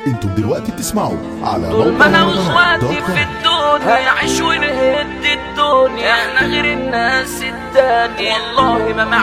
انتم دلوقتي بتسمعوا على طول ما انا واخواتي في الدنيا هنعيش ونهد الدنيا، احنا غير الناس التانية والله ما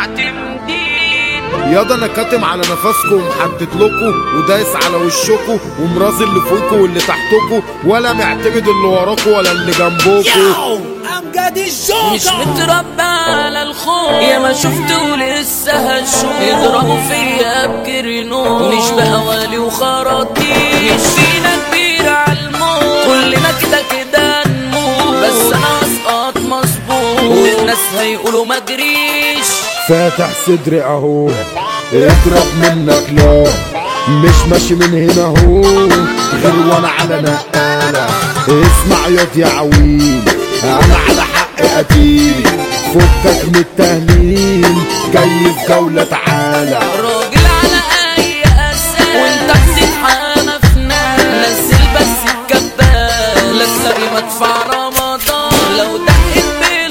معتمدين. ياضا انا كاتم على نفسكم ومحدد لكم ودايس على وشكم ومرازي اللي فوقكم واللي تحتكم، ولا معتمد اللي وراكم ولا اللي جنبكم. امجد الجوكر مش متربى على الخوف، يا ما شفت ولسه هشوف يضربوا فيا بكرنوم، مش بهوالي وخراطيم، مش فينا كبير عالموت، كلنا كده كده نموت، بس انا اسقط مظبوط والناس هيقولوا ما جريش. فاتح صدري اهو اضرب منك لا، مش ماشي من هنا اهو غير وانا على نقالة. اسمع ياض يا عويل انا على حق قتيل، فكك من التهليل جاي في جولة تعالى. راجل على اي اساس وانت بتتحامى في ناس، نزل بس الكبال لسه بمدفع رمضان، لو دقت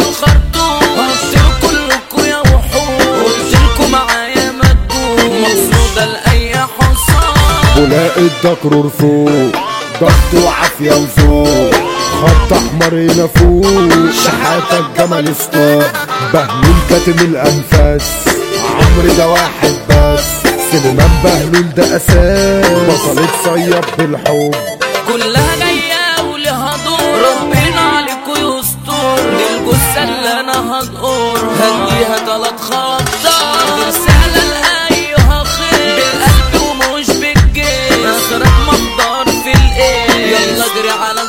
بالخرطوم هقتلكوا كلكوا يا وحوش، قلتلكوا معايا مجنون مقصودة لأي حصان. ولاقي الدكرور فوق ضغط وعافية وذوق، خط احمر هنا فوق شحاتة الجمل ستوب، بهلول كاتم الانفاس عمرو ده واحد بس، سليمان بهلول ده اساس، بطلة صيب بالحب كلها جاية ولها دور، ربنا عليكوا يستر، دي الجثة اللي انا هدقر هديها 3 خطات، رسالة لأيها خير بالقلب ومش بالجيش، اخرك مقدار في الايه يلا اجري على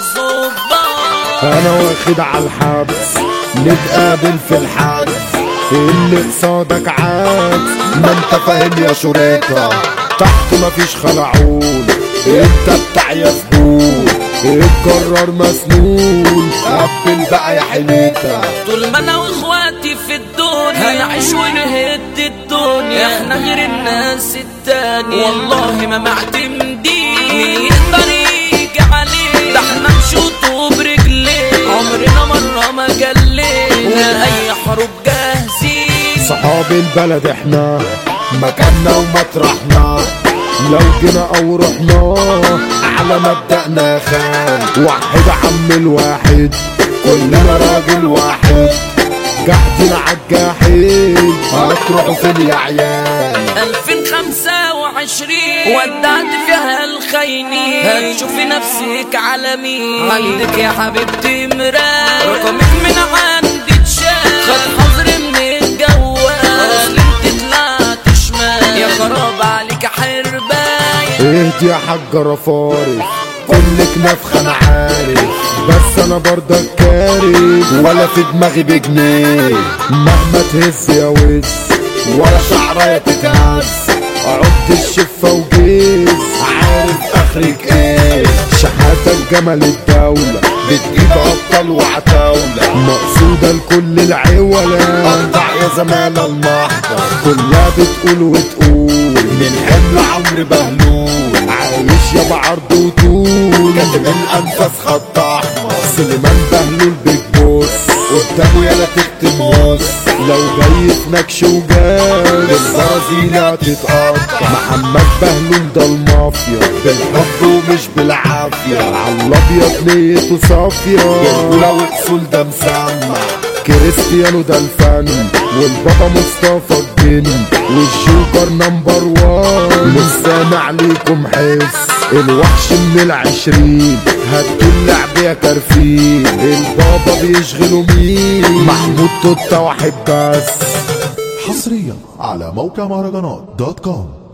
الظباط. انا واخد على الحبس نتقابل في الحبس، اللي قصادك عكس ما انت فاهم يا شريطة، تحت مفيش خلعون انت بتاع يا زبون، اتكرر مسنون قبل بقى يا حنيتة. طول ما انا واخواتي في الدنيا هنعيش ونهد الدنيا، احنا غير الناس التانية والله ما معتمدين، مين يقدر يجي عليه ده احنا نشوطه برجليه، عمرنا مرة ما جلينا لأي حروب جاهزين. صحاب البلد احنا مكاننا ومطرحنا، لو جينا او رحنا على مبدأنا خان، وحد عم الواحد كلنا راجل واحد، قاعدين عالجاحد هتروحوا فين يا عيال. 2025 ودعت فيها الخاينين، هتشوفي نفسك على مين، عندك يا حبيبتي مراية، رقمك من عندي اتشال، خد حذر من الجوال، اصل انت طلعت شمال يا خراب عليك حرباية. اهدي يا حاجة رفارف كلك نفخة انا عارف، بس انا برضك كارف ولا في دماغي بجنيه، مهما تهز يا وز ولا شعرايا تتهز، عد الشفة وجيز عارف اخرك ايه، شحاتة الجمل الدولة بتجيب ابطال وعتاولة، مقصودة لكل العولة قطع يا زمالة المحضر، كلها بتقول وتقول من حمل عمرو بهلول، عايش يا بعرض وطول كاتب الانفاس خط احمر، سليمان بهلول بيج بوس قدامه يالا تكتم وص، لو جاي في نكش وجاز البرازيل هتتقطع، محمد بهلول ده المافيا بالحب ومش بالعافية، عالابيض نيته صافية الأولى وأصول ده مسمع، كريستيانو ده الفن والبابا مصطفى الجن والجوكر نمبر 1، مش سامع ليكم حس الوحش من 20 هدوا اللعب يا كرفين، البابا بيشغلوا مين محمود توتا واحد بس. حصريا على موقع مهرجانات.com.